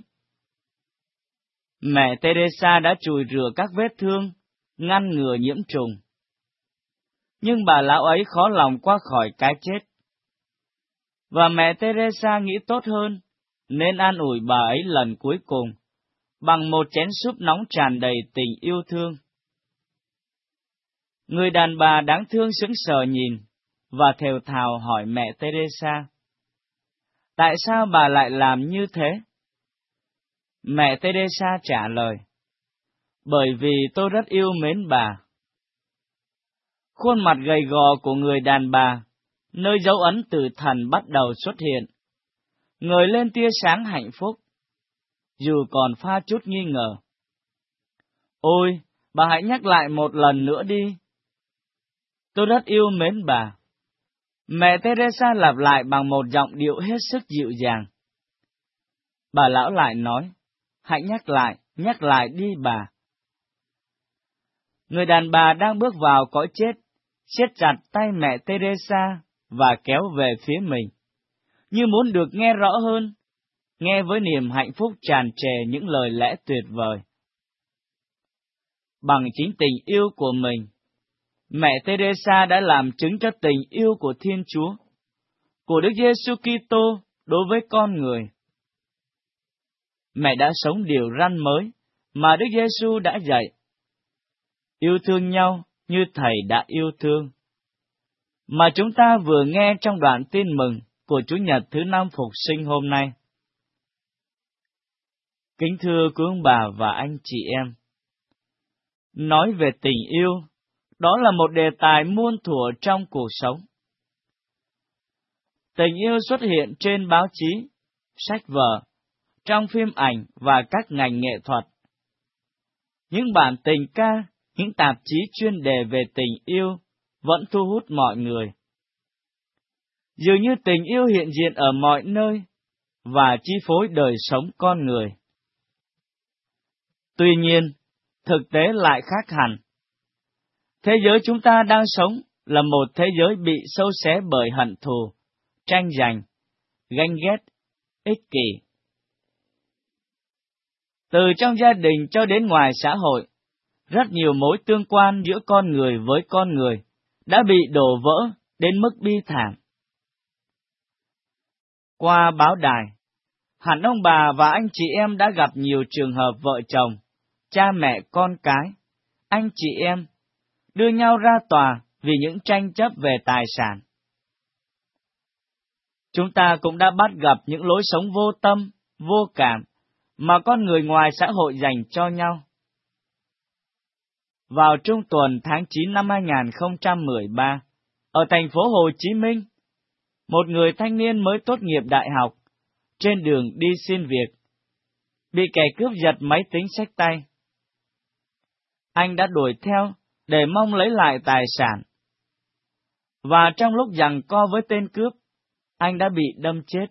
Mẹ Teresa đã chùi rửa các vết thương, ngăn ngừa nhiễm trùng. Nhưng bà lão ấy khó lòng qua khỏi cái chết. Và mẹ Teresa nghĩ tốt hơn, nên an ủi bà ấy lần cuối cùng, bằng một chén súp nóng tràn đầy tình yêu thương. Người đàn bà đáng thương sững sờ nhìn, và thều thào hỏi mẹ Teresa, tại sao bà lại làm như thế? Mẹ Teresa trả lời, bởi vì tôi rất yêu mến bà. Khuôn mặt gầy gò của người đàn bà, nơi dấu ấn tử thần bắt đầu xuất hiện, ngời lên tia sáng hạnh phúc, dù còn pha chút nghi ngờ. Ôi, bà hãy nhắc lại một lần nữa đi. Tôi rất yêu mến bà. Mẹ Teresa lặp lại bằng một giọng điệu hết sức dịu dàng. Bà lão lại nói, hãy nhắc lại, nhắc lại đi bà. Người đàn bà đang bước vào cõi chết, siết chặt tay mẹ Teresa và kéo về phía mình, như muốn được nghe rõ hơn, nghe với niềm hạnh phúc tràn trề những lời lẽ tuyệt vời. Bằng chính tình yêu của mình, mẹ Teresa đã làm chứng cho tình yêu của Thiên Chúa, của Đức Giêsu Kitô đối với con người. Mẹ đã sống điều răn mới mà Đức Giêsu đã dạy. Yêu thương nhau như Thầy đã yêu thương, mà chúng ta vừa nghe trong đoạn tin mừng của Chủ nhật thứ năm Phục sinh hôm nay. Kính thưa quý ông bà và anh chị em, nói về tình yêu, đó là một đề tài muôn thuở trong cuộc sống. Tình yêu xuất hiện trên báo chí, sách vở, trong phim ảnh và các ngành nghệ thuật. Những bản tình ca, những tạp chí chuyên đề về tình yêu vẫn thu hút mọi người. Dường như tình yêu hiện diện ở mọi nơi và chi phối đời sống con người. Tuy nhiên, thực tế lại khác hẳn. Thế giới chúng ta đang sống là một thế giới bị xâu xé bởi hận thù, tranh giành, ganh ghét, ích kỷ. Từ trong gia đình cho đến ngoài xã hội, rất nhiều mối tương quan giữa con người với con người đã bị đổ vỡ đến mức bi thảm. Qua báo đài, hẳn ông bà và anh chị em đã gặp nhiều trường hợp vợ chồng, cha mẹ con cái, anh chị em đưa nhau ra tòa vì những tranh chấp về tài sản. Chúng ta cũng đã bắt gặp những lối sống vô tâm, vô cảm mà con người ngoài xã hội dành cho nhau. Vào trung tuần tháng chín năm hai nghìn không trăm mười ba, ở thành phố Hồ Chí Minh, một người thanh niên mới tốt nghiệp đại học, trên đường đi xin việc, bị kẻ cướp giật máy tính xách tay. Anh đã đuổi theo để mong lấy lại tài sản. Và trong lúc giằng co với tên cướp, anh đã bị đâm chết.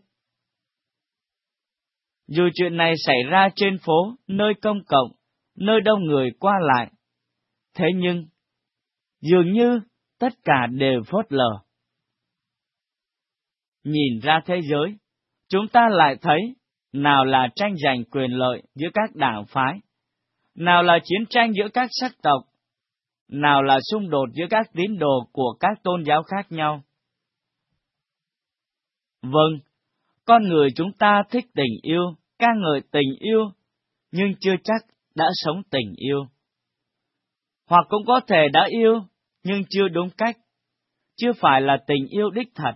Dù chuyện này xảy ra trên phố, nơi công cộng, nơi đông người qua lại, thế nhưng, dường như tất cả đều phớt lờ. Nhìn ra thế giới, chúng ta lại thấy nào là tranh giành quyền lợi giữa các đảng phái, nào là chiến tranh giữa các sắc tộc, nào là xung đột giữa các tín đồ của các tôn giáo khác nhau. Vâng, con người chúng ta thích tình yêu, ca ngợi tình yêu, nhưng chưa chắc đã sống tình yêu. Hoặc cũng có thể đã yêu, nhưng chưa đúng cách, chưa phải là tình yêu đích thật.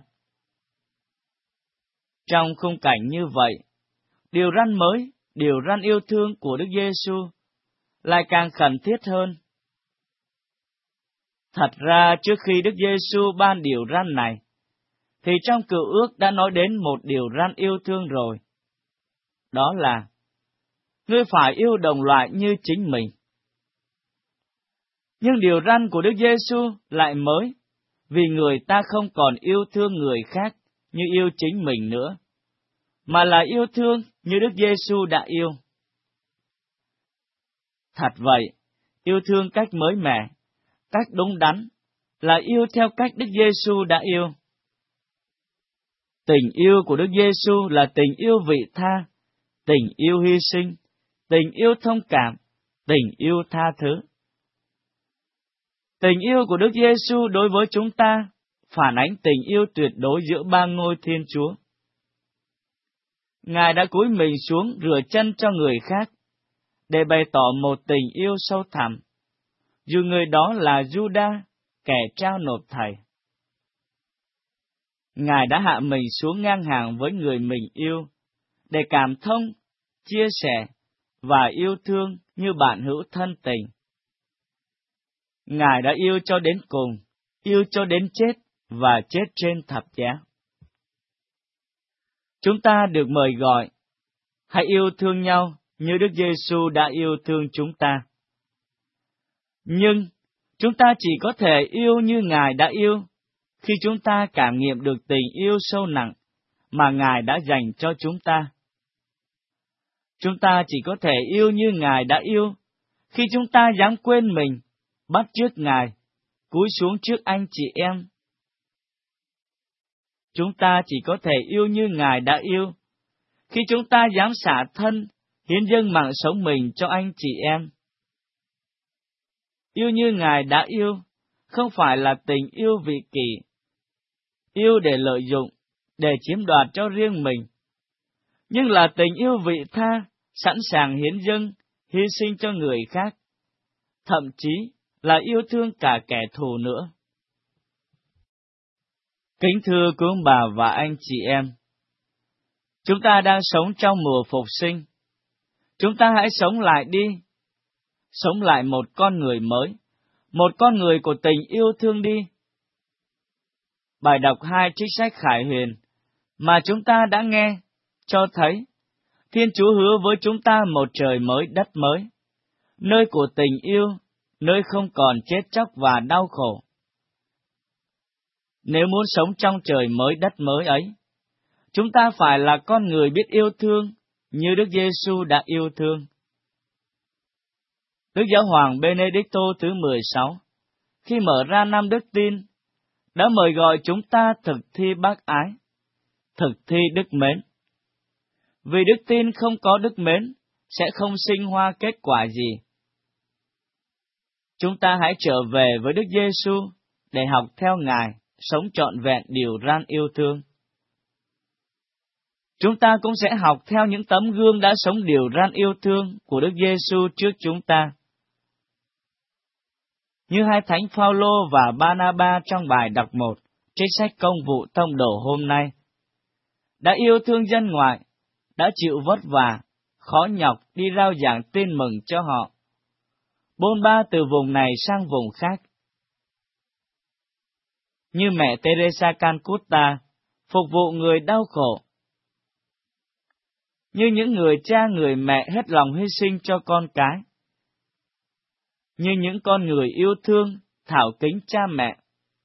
Trong khung cảnh như vậy, điều răn mới, điều răn yêu thương của Đức Giêsu lại càng khẩn thiết hơn. Thật ra trước khi Đức Giêsu ban điều răn này, thì trong Cựu Ước đã nói đến một điều răn yêu thương rồi. Đó là, ngươi phải yêu đồng loại như chính mình. Nhưng điều răn của Đức Giêsu lại mới, vì người ta không còn yêu thương người khác như yêu chính mình nữa, mà là yêu thương như Đức Giêsu đã yêu. Thật vậy, yêu thương cách mới mẻ, cách đúng đắn, là yêu theo cách Đức Giêsu đã yêu. Tình yêu của Đức Giêsu là tình yêu vị tha, tình yêu hy sinh, tình yêu thông cảm, tình yêu tha thứ. Tình yêu của Đức Giêsu đối với chúng ta phản ánh tình yêu tuyệt đối giữa ba ngôi Thiên Chúa. Ngài đã cúi mình xuống rửa chân cho người khác, để bày tỏ một tình yêu sâu thẳm, dù người đó là Judas, kẻ trao nộp Thầy. Ngài đã hạ mình xuống ngang hàng với người mình yêu, để cảm thông, chia sẻ và yêu thương như bạn hữu thân tình. Ngài đã yêu cho đến cùng, yêu cho đến chết và chết trên thập giá. Chúng ta được mời gọi, hãy yêu thương nhau như Đức Giêsu đã yêu thương chúng ta. Nhưng, chúng ta chỉ có thể yêu như Ngài đã yêu, khi chúng ta cảm nghiệm được tình yêu sâu nặng mà Ngài đã dành cho chúng ta. Chúng ta chỉ có thể yêu như Ngài đã yêu, khi chúng ta dám quên mình, bắt chước Ngài, cúi xuống trước anh chị em. Chúng ta chỉ có thể yêu như Ngài đã yêu, khi chúng ta dám xả thân, hiến dâng mạng sống mình cho anh chị em. Yêu như Ngài đã yêu, không phải là tình yêu vị kỷ, yêu để lợi dụng, để chiếm đoạt cho riêng mình, nhưng là tình yêu vị tha, sẵn sàng hiến dâng, hy sinh cho người khác, thậm chí là yêu thương cả kẻ thù nữa. Kính thưa quý ông bà và anh chị em, chúng ta đang sống trong mùa phục sinh. Chúng ta hãy sống lại đi, sống lại một con người mới, một con người của tình yêu thương đi. Bài đọc hai trích sách Khải Huyền mà chúng ta đã nghe cho thấy Thiên Chúa hứa với chúng ta một trời mới đất mới, nơi của tình yêu, nơi không còn chết chóc và đau khổ. Nếu muốn sống trong trời mới đất mới ấy, chúng ta phải là con người biết yêu thương như Đức Giêsu đã yêu thương. Đức Giáo hoàng Benedicto thứ mười sáu, khi mở ra năm đức tin, đã mời gọi chúng ta thực thi bác ái, thực thi đức mến. Vì đức tin không có đức mến, sẽ không sinh hoa kết quả gì. Chúng ta hãy trở về với Đức Giêsu để học theo Ngài, sống trọn vẹn điều răn yêu thương. Chúng ta cũng sẽ học theo những tấm gương đã sống điều răn yêu thương của Đức Giêsu trước chúng ta. Như hai thánh Phaolô và Barnabas trong bài đọc một, trích sách Công vụ Tông đồ hôm nay, đã yêu thương dân ngoại, đã chịu vất vả, khó nhọc đi rao giảng tin mừng cho họ, bôn ba từ vùng này sang vùng khác. Như mẹ Teresa Calcutta, phục vụ người đau khổ. Như những người cha người mẹ hết lòng hy sinh cho con cái. Như những con người yêu thương, thảo kính cha mẹ.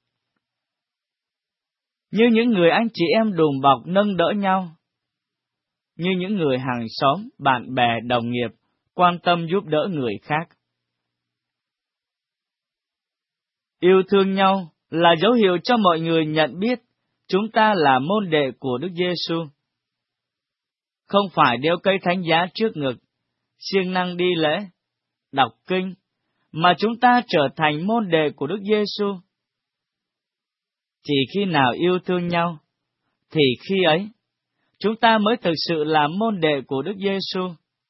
Như những người anh chị em đùm bọc nâng đỡ nhau. Như những người hàng xóm, bạn bè, đồng nghiệp, quan tâm giúp đỡ người khác. Yêu thương nhau là dấu hiệu cho mọi người nhận biết chúng ta là môn đệ của Đức Giêsu. Không phải đeo cây thánh giá trước ngực, siêng năng đi lễ, đọc kinh, mà chúng ta trở thành môn đệ của Đức Giêsu. Chỉ khi nào yêu thương nhau, thì khi ấy, chúng ta mới thực sự là môn đệ của Đức Giêsu.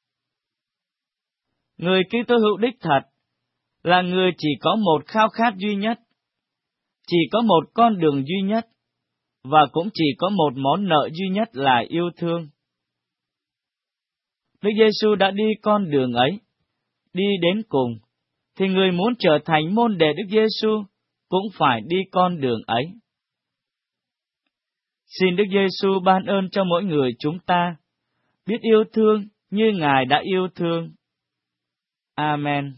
Người Kitô hữu đích thật là người chỉ có một khao khát duy nhất, chỉ có một con đường duy nhất, và cũng chỉ có một món nợ duy nhất là yêu thương. Đức Giêsu đã đi con đường ấy, đi đến cùng, thì người muốn trở thành môn đệ Đức Giêsu cũng phải đi con đường ấy. Xin Đức Giêsu ban ơn cho mỗi người chúng ta, biết yêu thương như Ngài đã yêu thương. Amen.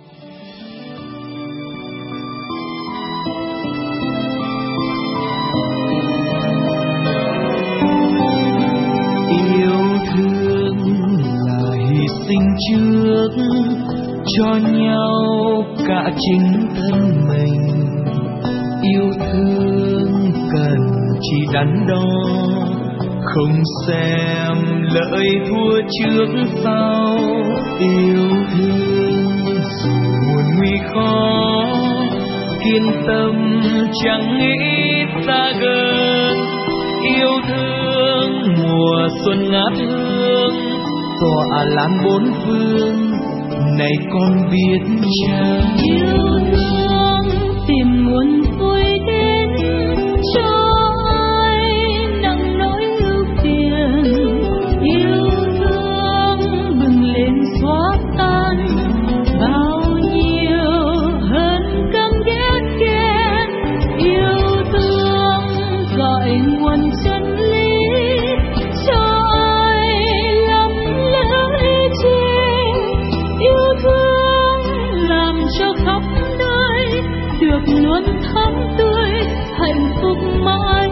Yêu thương là hy sinh trước cho nhau cả chính thân mình. Yêu thương cần chỉ đắn đo, không xem lợi thua trước sau. Yêu thương dù muôn nguy khó, kiên tâm chẳng nghĩ xa gần. Yêu thương mùa xuân ngát hương, tỏa lan bốn phương, này con biết chăng? Yêu thương tìm nguồn vui đến cho ai nặng nỗi ưu phiền. Yêu thương bừng lên xóa tan bao nhiêu hơn căm ghét ghen. Yêu thương gọi nguồn chân lý cho ai lắm lỡ ý chí. Yêu thương làm cho khắp nơi được luôn thắm tươi, hạnh phúc mãi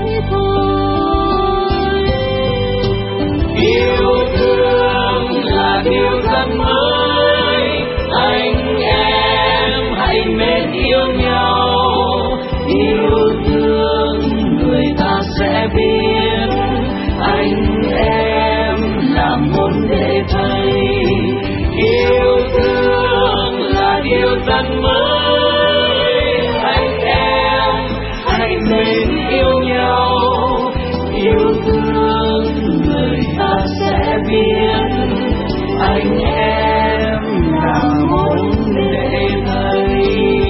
thôi. Yêu thương là điều rất mới, anh em hãy mến yêu nhau. Yêu thương người ta sẽ biết anh em là môn để thấy. Yêu thương là điều rất mới, anh em hãy mến yêu nhau. Yêu thương người ta sẽ biết anh em là môn để thấy.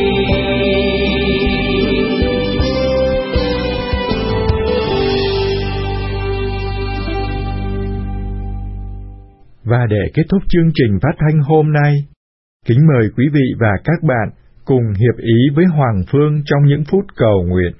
Và để kết thúc chương trình phát thanh hôm nay, kính mời quý vị và các bạn cùng hiệp ý với Hoàng Phương trong những phút cầu nguyện.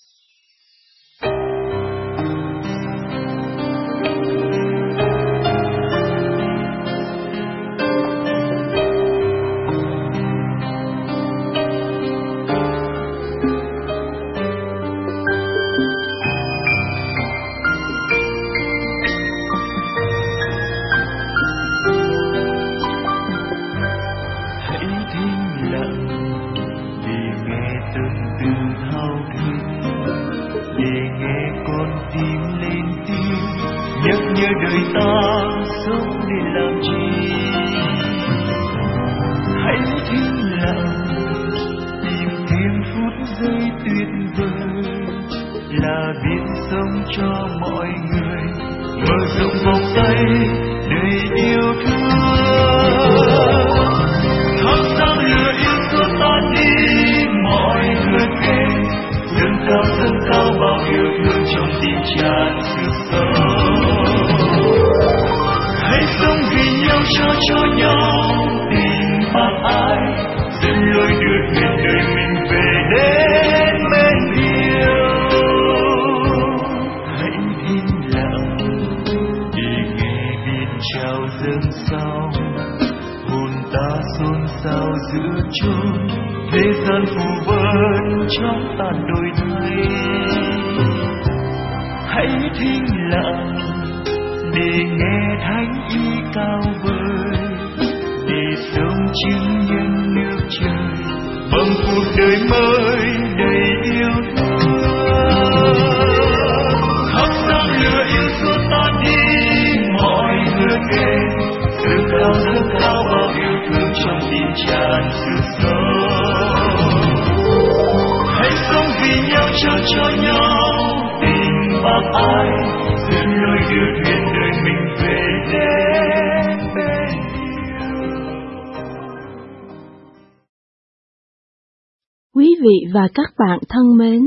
Quý vị và các bạn thân mến,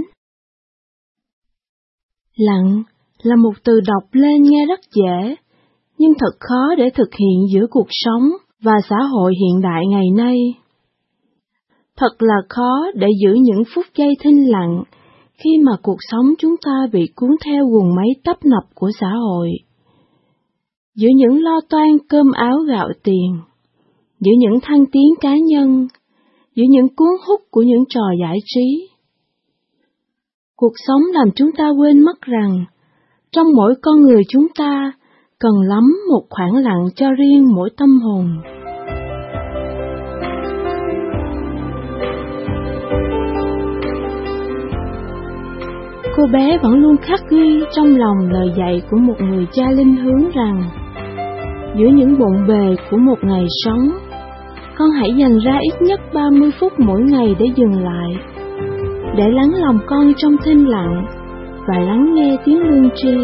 lặng là một từ đọc lên nghe rất dễ, nhưng thật khó để thực hiện giữa cuộc sống và xã hội hiện đại ngày nay. Thật là khó để giữ những phút giây thinh lặng khi mà cuộc sống chúng ta bị cuốn theo guồng máy tấp nập của xã hội. Giữa những lo toan cơm áo gạo tiền, giữa những thăng tiến cá nhân, giữa những cuốn hút của những trò giải trí. Cuộc sống làm chúng ta quên mất rằng, trong mỗi con người chúng ta cần lắm một khoảng lặng cho riêng mỗi tâm hồn. Cô bé vẫn luôn khắc ghi trong lòng lời dạy của một người cha linh hướng rằng, giữa những bộn bề của một ngày sống, con hãy dành ra ít nhất ba mươi phút mỗi ngày để dừng lại, để lắng lòng con trong thinh lặng và lắng nghe tiếng lương tri.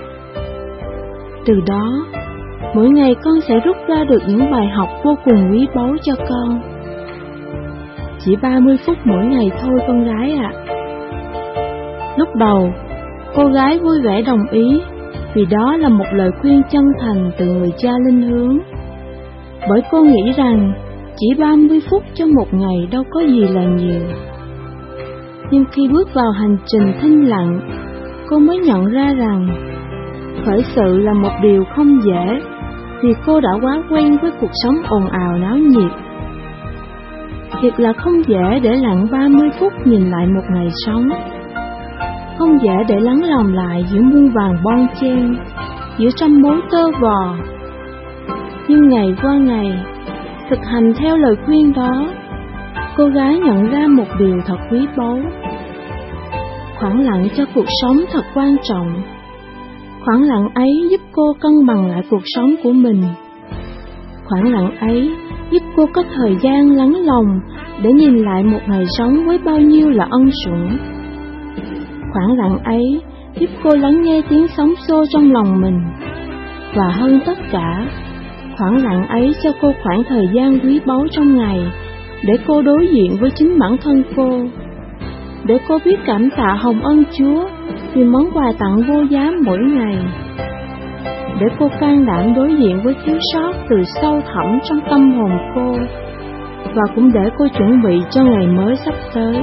Từ đó, mỗi ngày con sẽ rút ra được những bài học vô cùng quý báu cho con. Chỉ ba mươi phút mỗi ngày thôi con gái ạ. À. Lúc đầu, cô gái vui vẻ đồng ý, vì đó là một lời khuyên chân thành từ người cha linh hướng. Bởi cô nghĩ rằng chỉ ba mươi phút cho một ngày đâu có gì là nhiều. Nhưng khi bước vào hành trình thinh lặng, cô mới nhận ra rằng khởi sự là một điều không dễ, vì cô đã quá quen với cuộc sống ồn ào náo nhiệt. Thiệt là không dễ để lặng ba mươi phút nhìn lại một ngày sống, không dễ để lắng lòng lại giữa muôn vàn bon chen, giữa trăm mối tơ vò. Nhưng ngày qua ngày, thực hành theo lời khuyên đó, cô gái nhận ra một điều thật quý báu. Khoảng lặng cho cuộc sống thật quan trọng. Khoảng lặng ấy giúp cô cân bằng lại cuộc sống của mình. Khoảng lặng ấy giúp cô có thời gian lắng lòng để nhìn lại một ngày sống với bao nhiêu là ân sủng. Khoảng lặng ấy giúp cô lắng nghe tiếng sóng xô trong lòng mình. Và hơn tất cả, khoảng lặng ấy cho cô khoảng thời gian quý báu trong ngày để cô đối diện với chính bản thân cô, để cô biết cảm tạ hồng ân Chúa vì món quà tặng vô giá mỗi ngày, để cô can đảm đối diện với thiếu sót từ sâu thẳm trong tâm hồn cô, và cũng để cô chuẩn bị cho ngày mới sắp tới.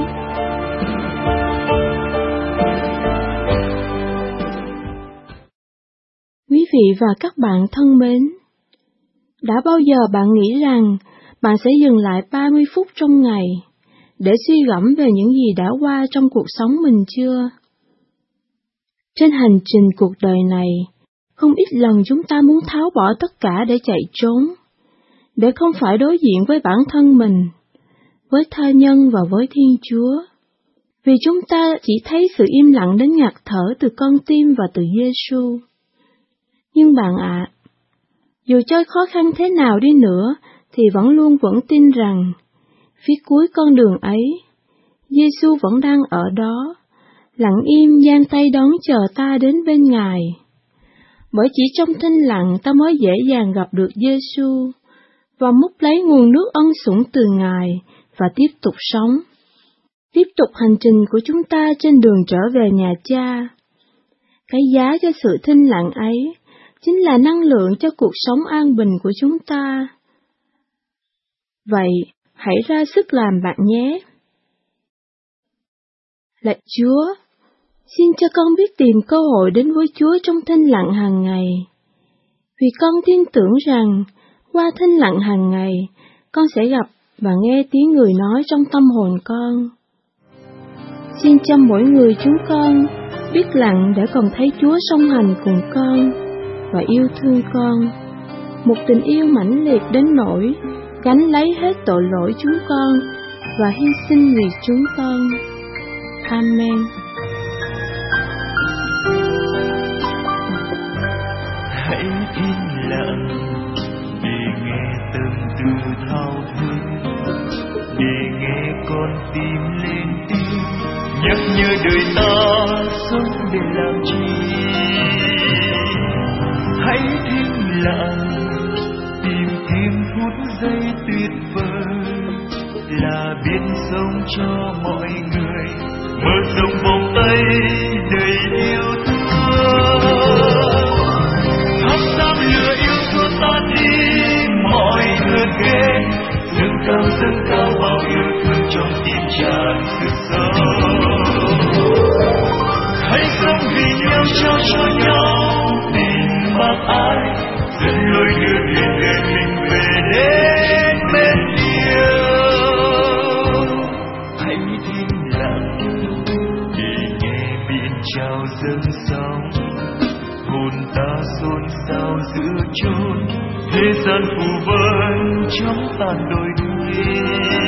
Quý vị và các bạn thân mến, đã bao giờ bạn nghĩ rằng bạn sẽ dừng lại ba mươi phút trong ngày để suy gẫm về những gì đã qua trong cuộc sống mình chưa? Trên hành trình cuộc đời này, không ít lần chúng ta muốn tháo bỏ tất cả để chạy trốn, để không phải đối diện với bản thân mình, với tha nhân và với Thiên Chúa. Vì chúng ta chỉ thấy sự im lặng đến ngạt thở từ con tim và từ Giê-xu. Nhưng bạn ạ, à, dù cho khó khăn thế nào đi nữa, thì vẫn luôn vẫn tin rằng, phía cuối con đường ấy, Giê-xu vẫn đang ở đó, lặng im giang tay đón chờ ta đến bên Ngài. Bởi chỉ trong thinh lặng ta mới dễ dàng gặp được Giê-xu và múc lấy nguồn nước ân sủng từ Ngài và tiếp tục sống, tiếp tục hành trình của chúng ta trên đường trở về nhà Cha. Cái giá cho sự thinh lặng ấy chính là năng lượng cho cuộc sống an bình của chúng ta. Vậy, hãy ra sức làm bạn nhé. Lạy Chúa, xin cho con biết tìm cơ hội đến với Chúa trong thinh lặng hàng ngày. Vì con tin tưởng rằng, qua thinh lặng hàng ngày, con sẽ gặp và nghe tiếng người nói trong tâm hồn con. Xin cho mỗi người chúng con biết lặng để còn thấy Chúa song hành cùng con và yêu thương con, một tình yêu mãnh liệt đến nỗi gánh lấy hết tội lỗi chúng con và hy sinh vì chúng con. Amen. Hãy im lặng để nghe từng từ thao thức, để nghe con tim lên tiếng nhắc nhở đời ta sống để làm chi. Hãy im lặng tìm kiếm phút giây tuyệt vời, là biết sống cho mọi người, mở rộng vòng tay đầy yêu thương. Thắp sáng lửa yêu thương ta đi mọi ngược ghét, dâng cao dâng cao bao yêu thương cho vì nhau trao cho nhau tình bác ái, dẫn lối đưa thuyền đời mình về đến bên yêu. Hãy thinh lặng để nghe biển trào dâng sóng, hồn ta xôn xao giữa chốn thế gian phù vân trong tàn đôi thuyền.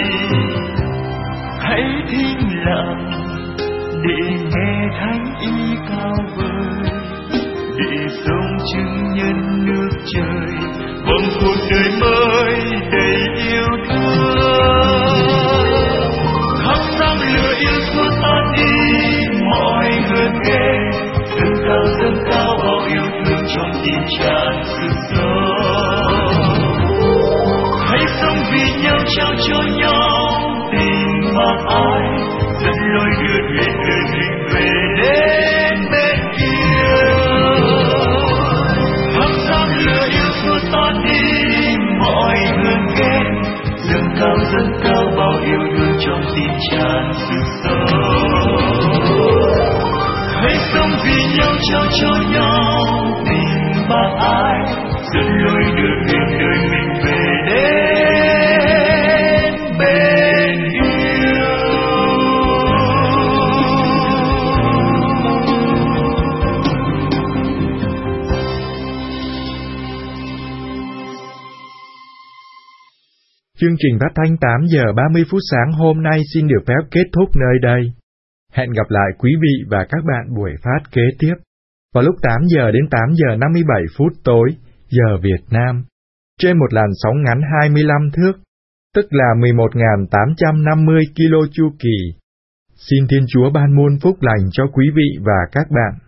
Hãy thinh lặng để nghe thánh ý cao vời, để sống chứng nhân nước trời vòng cuộc đời mới đầy yêu thương. Khắp năm lửa yêu xua tan đi mọi hờn ghen, dâng cao dâng cao bao yêu thương trong tim tràn sức sống. Hãy sống vì nhau trao cho nhau tình bác ái, dẫn lối đưa thuyền đời mình về đến bên kia. Khắp giam lửa yêu xua tan đi mọi hờn ghen, dâng cao dâng cao bao yêu thương trong tim tràn sức sống. Hãy sống vì nhau trao cho nhau tình bác ái, dẫn lối đưa thuyền đời mình về đến bên yêu. Chương trình phát thanh tám giờ ba mươi phút sáng hôm nay xin được phép kết thúc nơi đây. Hẹn gặp lại quý vị và các bạn buổi phát kế tiếp vào lúc tám giờ đến tám giờ năm mươi bảy phút tối giờ Việt Nam trên một làn sóng ngắn hai mươi lăm thước, tức là mười một nghìn tám trăm năm mươi ki lô chu kỳ. Xin Thiên Chúa ban muôn phúc lành cho quý vị và các bạn.